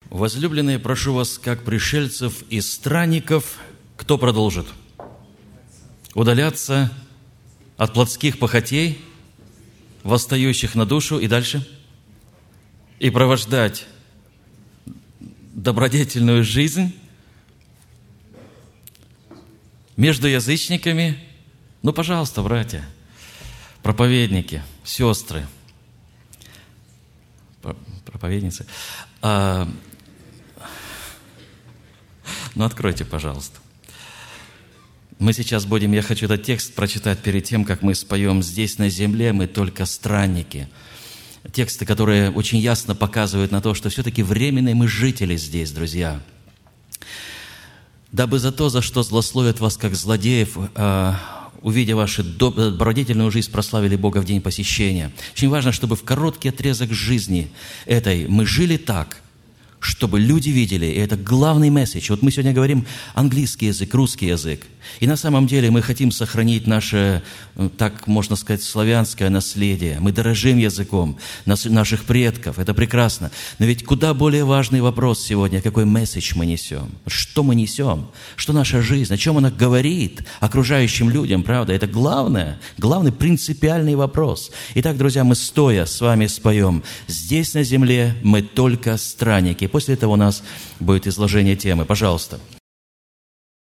Возлюбленные, прошу вас, как пришельцев и странников, кто продолжит? Удаляться от плотских похотей, восстающих на душу, и дальше? И провождать добродетельную жизнь между язычниками. Ну, пожалуйста, братья, проповедники, сестры, проповедницы. Ну, откройте, пожалуйста. Мы сейчас будем, я хочу этот текст прочитать перед тем, как мы споем «Здесь на земле мы только странники». Тексты, которые очень ясно показывают на то, что все-таки временные мы жители здесь, друзья. «Дабы за то, за что злословят вас, как злодеев, увидя вашу добродетельную жизнь, прославили Бога в день посещения». Очень важно, чтобы в короткий отрезок жизни этой мы жили так, чтобы люди видели, и это главный месседж. Вот мы сегодня говорим английский язык, русский язык. И на самом деле мы хотим сохранить наше, так можно сказать, славянское наследие. Мы дорожим языком наших предков, это прекрасно. Но ведь куда более важный вопрос сегодня, какой месседж мы несем. Что мы несем? Что наша жизнь? О чем она говорит окружающим людям, правда? Это главный принципиальный вопрос. Итак, друзья, мы стоя с вами споем «Здесь на земле мы только странники». После этого у нас будет изложение темы. Пожалуйста.